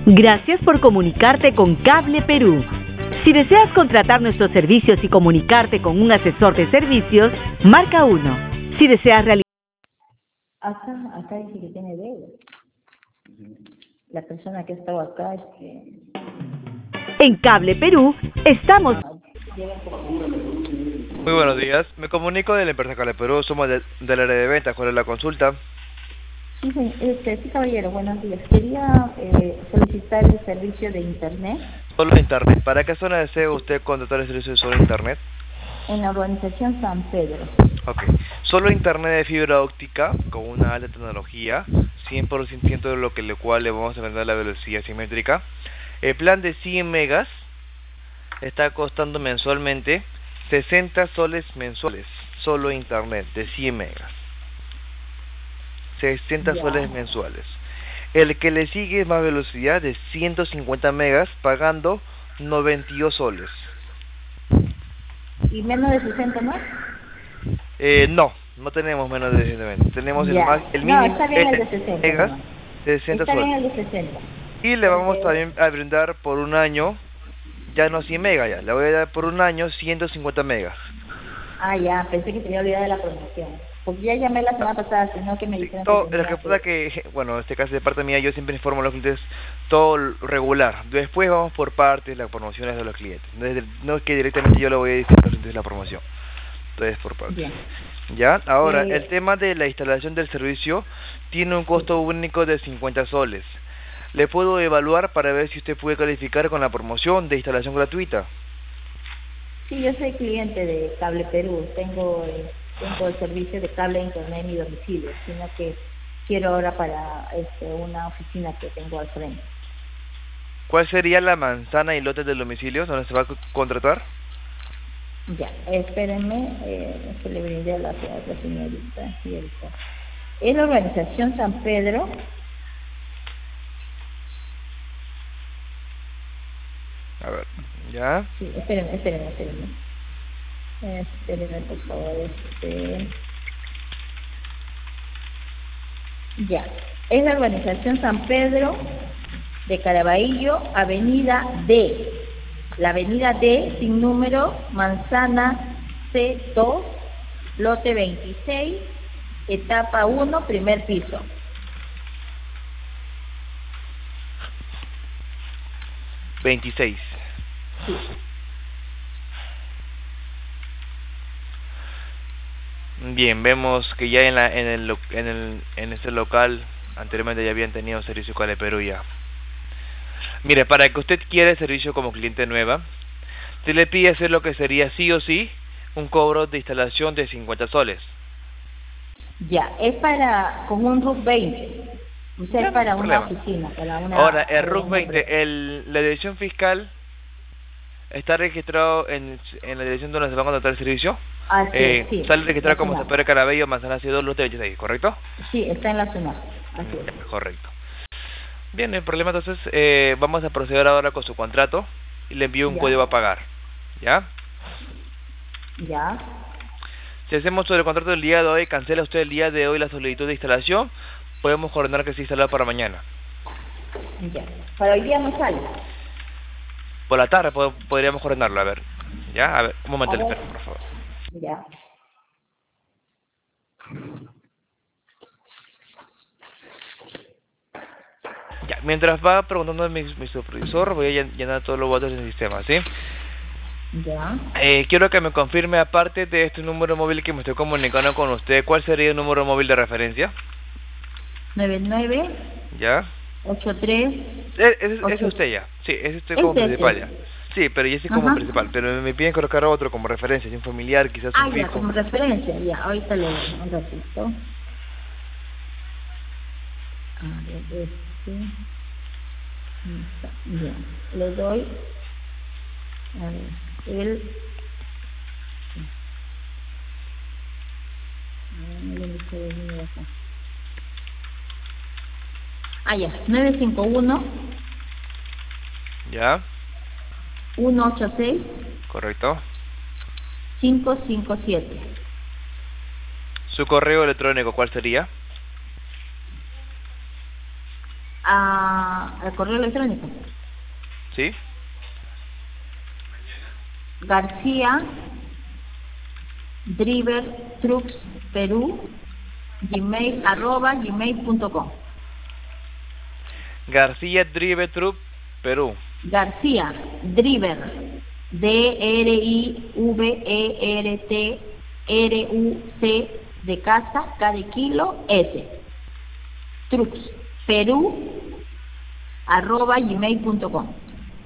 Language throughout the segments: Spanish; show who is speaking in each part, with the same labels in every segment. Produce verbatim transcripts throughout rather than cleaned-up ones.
Speaker 1: Gracias por comunicarte con Cable Perú. Si deseas contratar nuestros servicios y comunicarte con un asesor de servicios, marca uno. Si deseas realizar...
Speaker 2: Acá, acá dice que tiene deuda. La persona que ha estado acá es que...
Speaker 1: En Cable Perú estamos...
Speaker 3: Muy buenos días, me comunico de la empresa Cable Perú, somos de, del área de ventas. ¿Cuál es la consulta?
Speaker 2: Sí, sí, este, sí, caballero, buenos días. Quería eh, solicitar el servicio de internet
Speaker 3: Solo internet. ¿Para qué zona desea usted contratar el servicio de solo internet?
Speaker 2: en la urbanización San Pedro.
Speaker 3: Ok. Solo internet de fibra óptica con una alta tecnología, cien por ciento de lo que lo cual le vamos a vender la velocidad simétrica. El plan de cien megas está costando mensualmente sesenta soles mensuales. Solo internet de cien megas. sesenta
Speaker 2: Ya.
Speaker 3: soles mensuales. El que le sigue es más velocidad de ciento cincuenta megas pagando noventa y dos soles.
Speaker 2: ¿Y menos de sesenta más?
Speaker 3: Eh, no, no tenemos menos de sesenta megas. Tenemos el,
Speaker 2: Ya.
Speaker 3: más, el
Speaker 2: No,
Speaker 3: mínimo
Speaker 2: está bien el de
Speaker 3: de
Speaker 2: sesenta.
Speaker 3: megas
Speaker 2: nomás.
Speaker 3: de sesenta
Speaker 2: Está bien
Speaker 3: soles.
Speaker 2: el de sesenta.
Speaker 3: Y le vamos
Speaker 2: Porque-
Speaker 3: también a brindar por un año, ya no cien megas ya, le voy a dar por un año ciento cincuenta megas.
Speaker 2: Ah, ya, pensé que tenía olvidado de la promoción. Porque ya llamé la semana pasada, sino que me
Speaker 3: Sí,
Speaker 2: dijeron
Speaker 3: todo,
Speaker 2: que
Speaker 3: lo
Speaker 2: tenía
Speaker 3: que pasa que, bueno, en este caso de parte mía, yo siempre informo a los clientes todo regular. Después vamos por partes, las promociones de los clientes. No es, del- no es que directamente yo le voy a decir a los clientes la promoción. Entonces, por partes.
Speaker 2: Bien.
Speaker 3: Ya, ahora,
Speaker 2: Eh,
Speaker 3: el tema de la instalación del servicio tiene un costo único de cincuenta soles. Le puedo evaluar para ver si usted puede calificar con la promoción de instalación gratuita.
Speaker 2: Sí, yo soy cliente de Cable Perú, tengo, eh, tengo el servicio de cable e internet en mi domicilio, sino que quiero ahora para este, una oficina que tengo al frente.
Speaker 3: ¿Cuál sería la manzana y lotes del domicilio donde se va a co- contratar?
Speaker 2: Ya, espérenme, eh, que le brindé a la, a la señorita. Y ahorita. Es la organización San Pedro,
Speaker 3: A ver, ya.
Speaker 2: sí, espérenme, espérenme, espérenme. Eh, Espérenme, por favor, este... Ya, es la urbanización San Pedro de Caraballo, Avenida D. La Avenida D, sin número, Manzana C dos, lote veintiséis, etapa uno, primer piso.
Speaker 3: veintiséis.
Speaker 2: Sí.
Speaker 3: Bien, vemos que ya en la en el lo- en el en este local anteriormente ya habían tenido servicio Cable Perú ya. Mire, para que usted quiera el servicio como cliente nueva, se le pide hacer lo que sería sí o sí un cobro de instalación de cincuenta soles.
Speaker 2: Ya, es para, con un R U C veinte. O sea,
Speaker 3: Ya,
Speaker 2: es para
Speaker 3: no hay
Speaker 2: una
Speaker 3: problema.
Speaker 2: oficina, para una...
Speaker 3: Ahora, el
Speaker 2: para
Speaker 3: R U C
Speaker 2: una empresa.
Speaker 3: veinte, el, la dirección fiscal está registrado en, en la dirección donde se va a contratar el servicio.
Speaker 2: Ah, sí,
Speaker 3: Eh,
Speaker 2: sí.
Speaker 3: sale registrado
Speaker 2: la
Speaker 3: como
Speaker 2: SUNAT.
Speaker 3: San Pedro Carabello, Manzana C dos, lote veintiséis, ¿correcto?
Speaker 2: Sí, está en la SUNAT. Así es.
Speaker 3: Ya, correcto. Bien, el problema entonces, eh, vamos a proceder ahora con su contrato y le envío un
Speaker 2: Ya.
Speaker 3: código a pagar. ¿Ya?
Speaker 2: Ya.
Speaker 3: Si hacemos sobre el contrato del día de hoy, cancela usted el día de hoy la solicitud de instalación, podemos coordinar que se instale para mañana.
Speaker 2: Ya. Para hoy día no sale.
Speaker 3: Por la tarde pod- podríamos coordinarlo, a ver. ¿Ya? A ver, un momento,
Speaker 2: A
Speaker 3: le
Speaker 2: ver.
Speaker 3: espero, por favor.
Speaker 2: Ya.
Speaker 3: Ya, mientras va preguntando mi, mi supervisor, voy a llen- llenar todos los votos del sistema, ¿sí?
Speaker 2: Ya.
Speaker 3: Eh, quiero que me confirme, aparte de este número móvil que me estoy comunicando con usted, ¿cuál sería el número móvil de referencia?
Speaker 2: nueve nueve
Speaker 3: ¿Ya?
Speaker 2: ocho tres.
Speaker 3: Eh, Ese, ese es
Speaker 2: ocho.
Speaker 3: usted ya, sí, ese estoy como
Speaker 2: Este,
Speaker 3: principal
Speaker 2: este.
Speaker 3: ya. Sí, pero yo soy como
Speaker 2: Ajá.
Speaker 3: principal, pero me piden colocar otro como referencia, si un familiar, quizás
Speaker 2: Ah,
Speaker 3: un
Speaker 2: ya,
Speaker 3: fijo.
Speaker 2: como referencia. Ya, ahorita le doy un ratito. A ver, este... Bien, le doy... A ver, el... Ah, ya, nueve cinco uno,
Speaker 3: ¿Ya?
Speaker 2: uno ocho seis,
Speaker 3: ¿Correcto?
Speaker 2: cinco cinco siete.
Speaker 3: ¿Su correo electrónico cuál sería?
Speaker 2: Ah, al correo electrónico.
Speaker 3: ¿Sí?
Speaker 2: García Driver Trucks Perú gmail arroba gmail punto com.
Speaker 3: García Driver Truck Perú.
Speaker 2: García Driver D R I V E R T R U C de casa, K de kilo, S Trucks Perú arroba gmail punto com.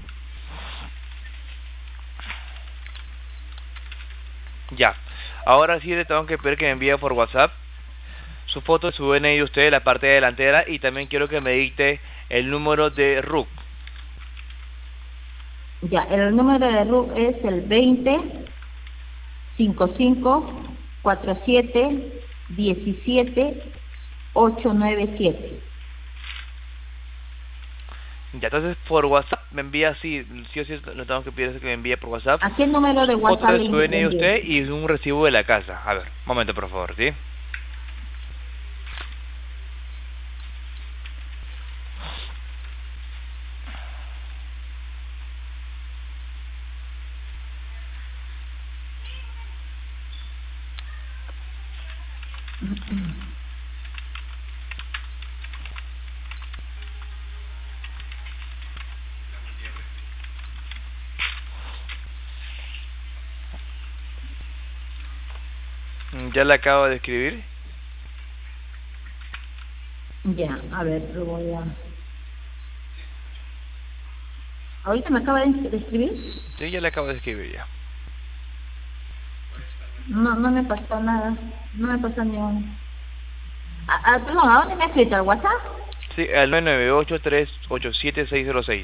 Speaker 3: Ya, ahora sí le tengo que pedir que me envíe por WhatsApp su foto, su D N I de usted, la parte delantera, y también quiero que me dicte el número de R U C.
Speaker 2: Ya, el número de R U C es el veinte cincuenta y cinco cuarenta y siete diecisiete ochocientos noventa y siete.
Speaker 3: Ya, entonces por WhatsApp me envía, sí, sí o sí, lo tengo que pedir que me envíe por WhatsApp.
Speaker 2: ¿A qué número de WhatsApp?
Speaker 3: Foto de su D N I de usted y un recibo de la casa. A ver, un momento por favor, ¿sí? Ya le acabo de escribir.
Speaker 2: Ya, a ver, lo voy a... ¿Ahorita me acaba de escribir?
Speaker 3: Sí, ya le acabo de escribir ya.
Speaker 2: No, no me pasó nada. No me pasó ni un... Ah, ah, perdón, ¿a dónde me ha escrito? ¿Al WhatsApp?
Speaker 3: Sí, al nueve nueve ocho tres ocho siete seis cero seis.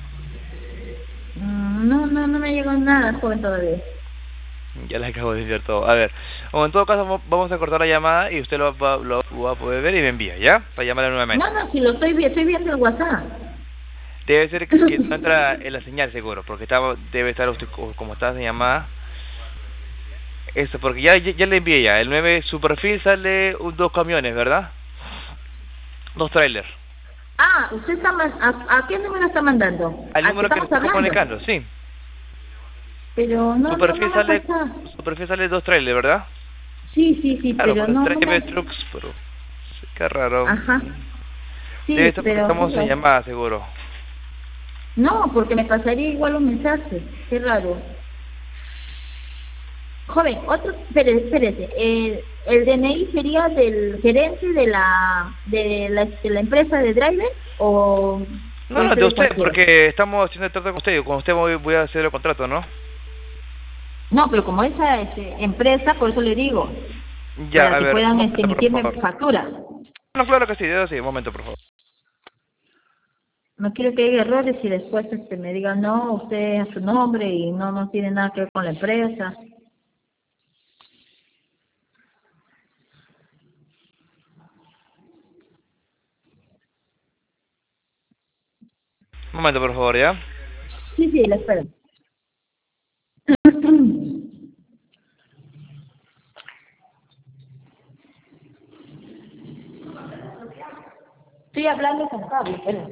Speaker 2: Mm, no, no, no me llegó nada, joven, todavía.
Speaker 3: Ya le acabo de enviar todo. A ver, o en todo caso vamos a cortar la llamada y usted lo va, lo va a poder ver y me envía, ¿ya? Para llamarle nuevamente.
Speaker 2: No, no, si lo estoy, vi- estoy viendo el WhatsApp.
Speaker 3: Debe ser que, que no entra en la señal seguro, porque estaba, debe estar usted co- como está en llamada. Eso, porque ya, ya, ya le envié ya. El nueve, su perfil sale un, dos camiones, ¿verdad? Dos trailers.
Speaker 2: Ah, ¿usted está man- a, ¿a qué número está mandando?
Speaker 3: Al
Speaker 2: ¿Al
Speaker 3: número que
Speaker 2: estamos
Speaker 3: está
Speaker 2: hablando?
Speaker 3: comunicando, sí.
Speaker 2: Pero no,
Speaker 3: Su
Speaker 2: no,
Speaker 3: perfil
Speaker 2: no me
Speaker 3: sale,
Speaker 2: pasa.
Speaker 3: su perfil sale dos trailers, ¿verdad?
Speaker 2: Sí, sí, sí,
Speaker 3: Claro,
Speaker 2: pero
Speaker 3: pues,
Speaker 2: no, no
Speaker 3: Driver
Speaker 2: me...
Speaker 3: Trucks, pero sí, qué raro.
Speaker 2: Ajá. Sí,
Speaker 3: Debe ser porque
Speaker 2: pero...
Speaker 3: estamos en llamada, seguro.
Speaker 2: No, porque me pasaría igual un mensaje. Qué raro. Joven, otro... Espérese, espérese. El, el D N I sería del gerente de la de la, de la empresa de driver o...
Speaker 3: No, no,
Speaker 2: ese
Speaker 3: de usted,
Speaker 2: cualquiera?
Speaker 3: porque estamos haciendo el trato con usted. Con usted voy, voy a hacer el contrato, ¿no?
Speaker 2: No, pero como esa este, empresa, por eso le digo.
Speaker 3: Ya,
Speaker 2: Para
Speaker 3: a
Speaker 2: que
Speaker 3: ver,
Speaker 2: puedan
Speaker 3: un
Speaker 2: este,
Speaker 3: momento, por
Speaker 2: emitirme
Speaker 3: favor.
Speaker 2: facturas.
Speaker 3: No, claro que sí, eso sí, un momento, por favor.
Speaker 2: No quiero que haya errores y después este, me digan, no, usted es su nombre y no, no tiene nada que ver con la empresa.
Speaker 3: Un momento, por favor, ¿ya?
Speaker 2: Sí, sí, la espero. Estoy hablando con Pablo, pero...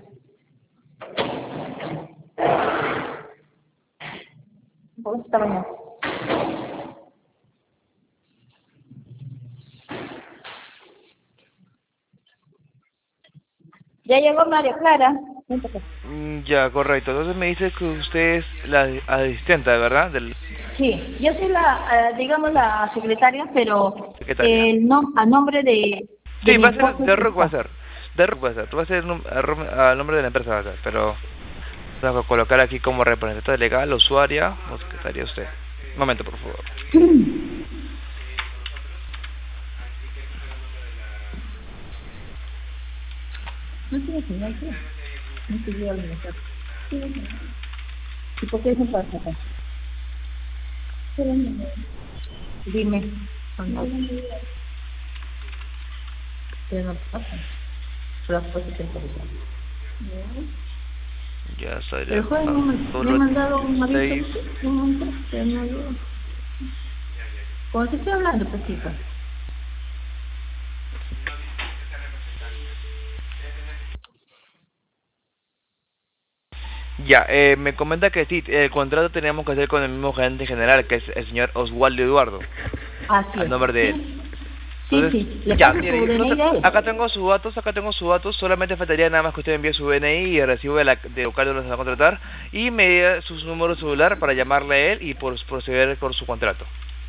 Speaker 2: ¿Cómo está mañana? Ya llegó María Clara.
Speaker 3: Mm, ya, correcto. Entonces me dice que usted es la asistente, ¿verdad? Del
Speaker 2: Sí, yo soy la, eh, digamos, la secretaria, pero
Speaker 3: secretaria.
Speaker 2: el nom a nombre de, de
Speaker 3: Sí,
Speaker 2: mi
Speaker 3: va a ser,
Speaker 2: esposo
Speaker 3: de
Speaker 2: es
Speaker 3: R U C va a
Speaker 2: esta.
Speaker 3: ser. De R U C va a ser. Tú vas a ser num- a rom- al nombre de la empresa va a ser, pero vamos a colocar aquí como representante legal, usuaria o secretaria usted. Un momento, por favor.
Speaker 2: No tiene señal, ¿sí? No te llega el mensaje. Sí. ¿Y por qué eso pasa acá? Dime. ¿O no? Pero no pasa. Pero después se actualiza.
Speaker 3: Ya sale.
Speaker 2: El joven no me, me ha mandado un aviso, un mensaje, pero no llega. ¿Con qué estoy hablando, Pesita?
Speaker 3: Ya, eh, me comenta que sí, el contrato teníamos que hacer con el mismo gerente general, que es el señor Oswaldo Eduardo,
Speaker 2: Así
Speaker 3: al
Speaker 2: es.
Speaker 3: nombre de
Speaker 2: Sí,
Speaker 3: él.
Speaker 2: sí,
Speaker 3: Entonces,
Speaker 2: sí. Le
Speaker 3: ya,
Speaker 2: paso
Speaker 3: mire,
Speaker 2: su D N I
Speaker 3: entonces,
Speaker 2: de él.
Speaker 3: acá tengo sus datos, acá tengo sus datos, solamente faltaría nada más que usted envíe su D N I y el recibo de la, de local donde se va a contratar, y me dé sus números de celular para llamarle a él y por, proceder con su contrato.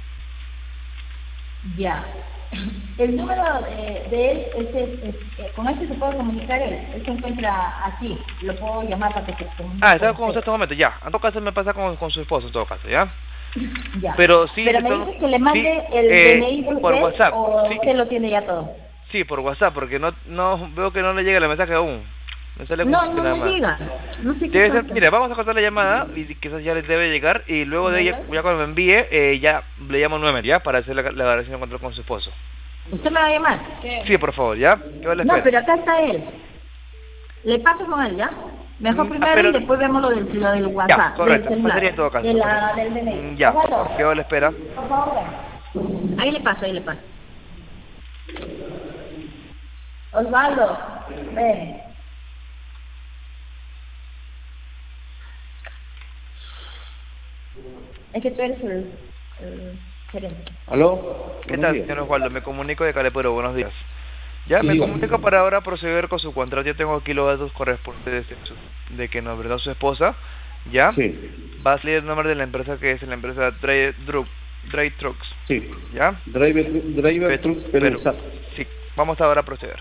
Speaker 2: Ya. El número de, de él, es, es, es, eh, con este se puede comunicar él. Él se encuentra aquí. Lo puedo llamar para que se comunique.
Speaker 3: Ah, está con usted en este momento, ya. En todo caso me pasa con, con su esposo, en todo caso, ¿ya?
Speaker 2: Ya.
Speaker 3: Pero sí...
Speaker 2: Pero me
Speaker 3: todo,
Speaker 2: dice que le mande
Speaker 3: sí,
Speaker 2: el
Speaker 3: eh,
Speaker 2: D N I de
Speaker 3: por
Speaker 2: usted
Speaker 3: WhatsApp,
Speaker 2: o
Speaker 3: sí.
Speaker 2: usted lo tiene ya todo.
Speaker 3: Sí, por WhatsApp, porque no no veo que no le llega el mensaje aún. Me sale
Speaker 2: No,
Speaker 3: como
Speaker 2: no
Speaker 3: nada
Speaker 2: me
Speaker 3: más.
Speaker 2: diga. No sé qué
Speaker 3: Debe ser,
Speaker 2: pasa.
Speaker 3: mira, vamos a cortar la llamada y quizás ya le debe llegar y luego de ella, ya cuando me envíe, eh, ya le llamo nuevamente, ¿ya? Para hacer la, la grabación de control con su esposo.
Speaker 2: ¿Usted me va a llamar?
Speaker 3: Sí, por favor, ¿ya? Yo le
Speaker 2: No,
Speaker 3: espero.
Speaker 2: pero acá está él. Le paso con él, ¿ya? Mejor
Speaker 3: Mm,
Speaker 2: primero
Speaker 3: pero-
Speaker 2: y después vemos lo del, lo del
Speaker 3: Ya,
Speaker 2: WhatsApp.
Speaker 3: correcto,
Speaker 2: del celular,
Speaker 3: pasaría en todo caso.
Speaker 2: de la,
Speaker 3: correcto.
Speaker 2: del D N I.
Speaker 3: Mm, Ya, por
Speaker 2: Osvaldo,
Speaker 3: favor, quedo a la espera.
Speaker 2: por favor, ven. Ahí le paso, ahí le paso. Osvaldo, ven. Es que tú eres el, el gerente.
Speaker 4: ¿Aló?
Speaker 3: ¿Qué
Speaker 4: Buenos
Speaker 3: tal,
Speaker 4: días.
Speaker 3: señor Osvaldo? Me comunico de Calepuro, buenos días. Ya,
Speaker 4: Sí,
Speaker 3: me
Speaker 4: dígame.
Speaker 3: comunico para ahora proceder con su contrato. Yo tengo aquí los datos correspondientes de, su- de que nos brindó su esposa. ¿Ya?
Speaker 4: Sí,
Speaker 3: Va a salir el nombre de la empresa que es la empresa Dry, Dru- Dry Trucks.
Speaker 4: sí.
Speaker 3: ¿Ya?
Speaker 4: Driver, driver Trucks Perú.
Speaker 3: Perú. Sí, vamos ahora a proceder.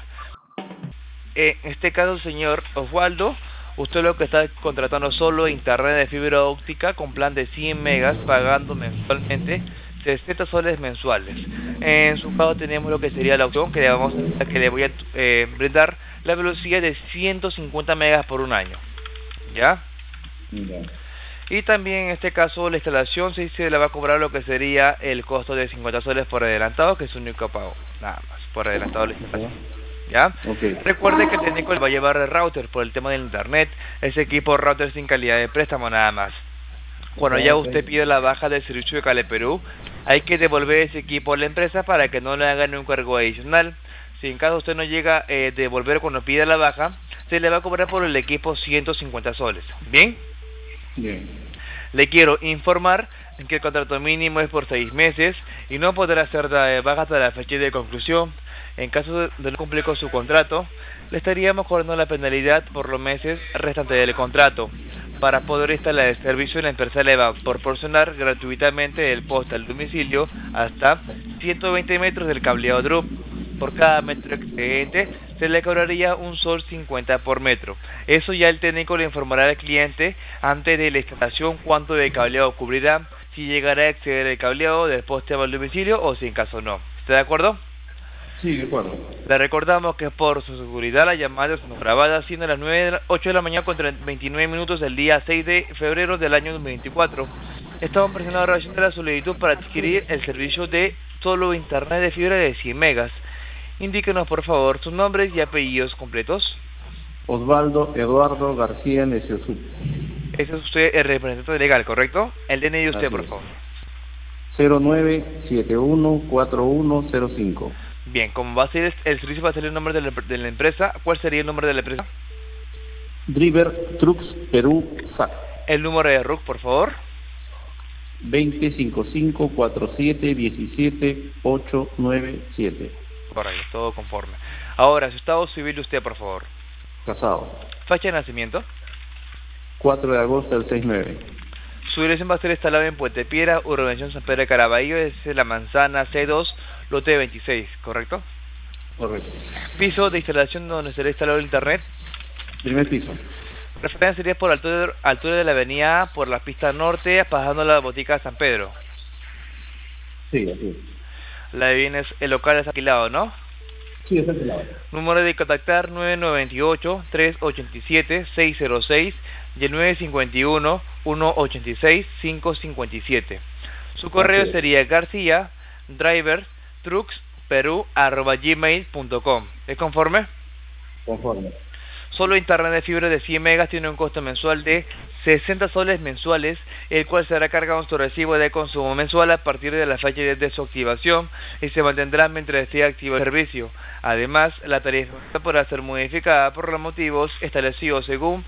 Speaker 3: En este caso, señor Osvaldo, usted lo que está contratando solo internet de fibra óptica con plan de cien megas, pagando mensualmente sesenta soles mensuales. En su caso tenemos lo que sería la opción que le, vamos a, que le voy a eh, brindar la velocidad de ciento cincuenta megas por un año. ¿Ya?
Speaker 4: Ya.
Speaker 3: Y también en este caso la instalación sí se le va a cobrar lo que sería el costo de cincuenta soles por adelantado, que es su único pago, nada más, por adelantado la instalación. ¿Ya?
Speaker 4: Ok.
Speaker 3: Recuerde que el técnico le va a llevar el router por el tema del internet, ese equipo router sin calidad de préstamo nada más. Cuando ya usted pide la baja del servicio de Cable Perú, hay que devolver ese equipo a la empresa para que no le hagan un cargo adicional. Si en caso usted no llega a eh, devolver cuando pida la baja, se le va a cobrar por el equipo ciento cincuenta soles. ¿Bien?
Speaker 4: Bien.
Speaker 3: Le quiero informar que el contrato mínimo es por seis meses y no podrá ser de baja hasta la fecha de conclusión. En caso de no cumplir con su contrato, le estaríamos cobrando la penalidad por los meses restantes del contrato. Para poder instalar el servicio, la empresa le va a proporcionar gratuitamente el poste al domicilio hasta ciento veinte metros del cableado D R U P. Por cada metro excedente se le cobraría un sol cincuenta por metro. Eso ya el técnico le informará al cliente antes de la instalación cuánto de cableado cubrirá, si llegará a exceder el cableado del poste al domicilio o si en caso no. ¿Está de acuerdo?
Speaker 4: Sí, de acuerdo.
Speaker 3: Le recordamos que por su seguridad las llamadas son grabadas siendo las nueve de la, ocho de la mañana con veintinueve minutos del día seis de febrero del año dos mil veinticuatro. Estamos presentando la grabación de la solicitud para adquirir el servicio de solo internet de fibra de cien megas. Indíquenos por favor sus nombres y apellidos completos.
Speaker 4: Osvaldo Eduardo García Neciosú.
Speaker 3: Ese es usted el representante legal, ¿correcto? El D N I de usted,
Speaker 4: Así
Speaker 3: por
Speaker 4: es.
Speaker 3: favor.
Speaker 4: cero nueve siete uno cuatro uno cero cinco.
Speaker 3: Bien, como va a ser el servicio, va a ser el nombre de la, de la empresa. ¿Cuál sería el nombre de la empresa?
Speaker 4: Driver Trucks Perú S A C.
Speaker 3: El número de R U C, por favor.
Speaker 4: veinte cincuenta y cinco cuarenta y siete diecisiete ochocientos noventa y siete.
Speaker 3: Correcto, todo conforme. Ahora, su estado civil de usted, por favor.
Speaker 4: Casado.
Speaker 3: Fecha de nacimiento.
Speaker 4: cuatro de agosto del sesenta y nueve.
Speaker 3: Su dirección va a ser instalada en Puente Piedra, urbanización San Pedro de Caraballo, es la manzana C dos, lote veintiséis, ¿correcto?
Speaker 4: Correcto.
Speaker 3: Piso de instalación donde será instalado el internet.
Speaker 4: Primer piso.
Speaker 3: Referencia sería por altura, altura de la avenida, por la pista norte, pasando la botica San Pedro.
Speaker 4: Sí, así es.
Speaker 3: La de bienes, el local es alquilado, ¿no?
Speaker 4: Sí, es el lado.
Speaker 3: Número de contactar nueve nueve ocho, tres ocho siete, seis cero seis y el nueve cinco uno, uno ocho seis, cinco cinco siete. Su correo
Speaker 4: Ok.
Speaker 3: sería garcía driver trucks perú arroba gmail punto com. ¿Es conforme?
Speaker 4: Conforme.
Speaker 3: Solo internet de fibra de cien megas tiene un costo mensual de sesenta soles mensuales, el cual será cargado en su recibo de consumo mensual a partir de la fecha de su activación y se mantendrá mientras esté activo el servicio. Además, la tarifa podrá ser modificada por los motivos establecidos según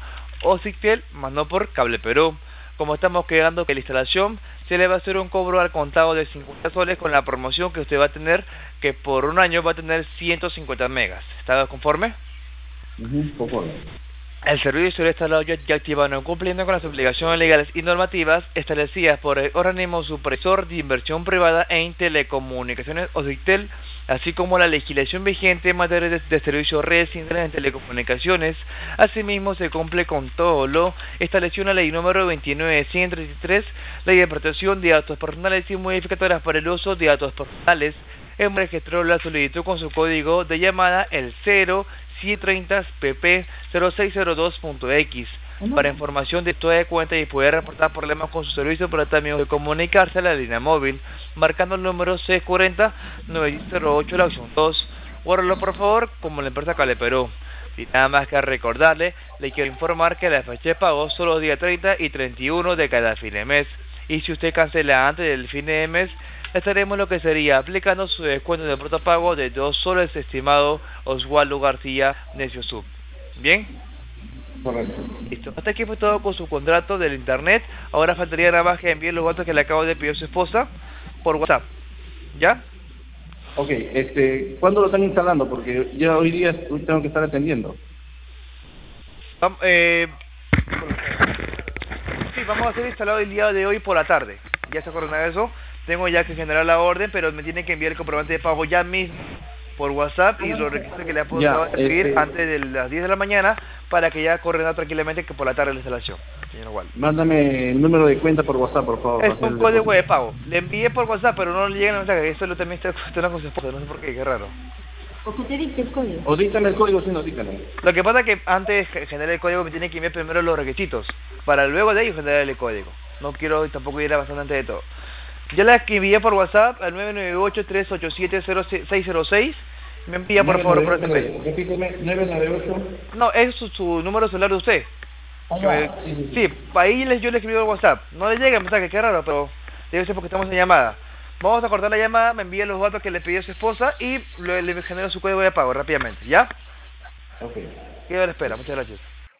Speaker 3: Occitel, más no por Cable Perú. Como estamos quedando que la instalación se le va a hacer un cobro al contado de cincuenta soles con la promoción que usted va a tener, que por un año va a tener ciento cincuenta megas. ¿Está conforme?
Speaker 4: Uh-huh, conforme.
Speaker 3: El servicio será instalado ya, ya activado cumpliendo con las obligaciones legales y normativas establecidas por el organismo supervisor de inversión privada en telecomunicaciones Occitel, así como la legislación vigente en materia de, de servicios redes internet en telecomunicaciones. Asimismo, se cumple con todo lo establecido en la ley número veintinueve mil ciento treinta y tres, ley de protección de datos personales y modificadoras para el uso de datos personales. El registró la solicitud con su código de llamada el cero siete treinta P P cero seis cero dos punto X. Para información de toda de cuenta y poder reportar problemas con su servicio, pero también de comunicarse a la línea móvil, marcando el número seis cuarenta nueve cero ocho la opción dos. Guárdalo por favor como la empresa Cable Perú. Y nada más que recordarle, le quiero informar que la fecha de pago son los días treinta y treinta y uno de cada fin de mes. Y si usted cancela antes del fin de mes, estaremos lo que sería aplicando su descuento de protopago de dos soles, estimado Oswaldo García Necio Sub. ¿Bien?
Speaker 4: Correcto.
Speaker 3: Listo. Hasta aquí fue todo con su contrato del internet. Ahora faltaría nada más que envíe los datos que le acabo de pedir a su esposa por WhatsApp. ¿Ya?
Speaker 4: Ok, este, ¿cuándo lo están instalando? Porque ya hoy día tengo que estar atendiendo.
Speaker 3: Vamos, eh, sí, vamos a hacer instalado el día de hoy por la tarde. ¿Ya se acuerdan de eso? Tengo ya que generar la orden, pero me tienen que enviar el comprobante de pago ya mismo por WhatsApp y los requisitos que le puedo pedir este... antes de las diez de la mañana para que ya corren tranquilamente que por la tarde la instalación, señor Waldo.
Speaker 4: Mándame el número de cuenta por WhatsApp, por favor.
Speaker 3: Es un código de pago. Le envié por WhatsApp, pero no le llega el mensaje. Eso lo también está cuestionando con su esposa, no sé por qué, qué raro.
Speaker 2: ¿Por qué te dicte el código?
Speaker 4: O dígame el código, si no, dígame.
Speaker 3: Lo que pasa es que antes de generar el código me tiene que enviar primero los requisitos, para luego de ahí generar el código. No quiero tampoco ir avanzando antes de todo. Ya la envié por WhatsApp al nueve nueve ocho tres ocho siete cero seis cero seis. Me envía por favor por S M S.
Speaker 4: Repíteme, nueve nueve ocho.
Speaker 3: No, es su, su número celular de usted. Me, sí, sí, sí. sí, ahí les, yo le escribí por WhatsApp. No le llega el mensaje, qué raro, pero debe ser porque estamos en llamada. Vamos a cortar la llamada, me envía los datos que le pidió su esposa y le, le genero su código de pago rápidamente, ¿ya?
Speaker 4: Ok.
Speaker 3: Quedo a la espera, muchas gracias.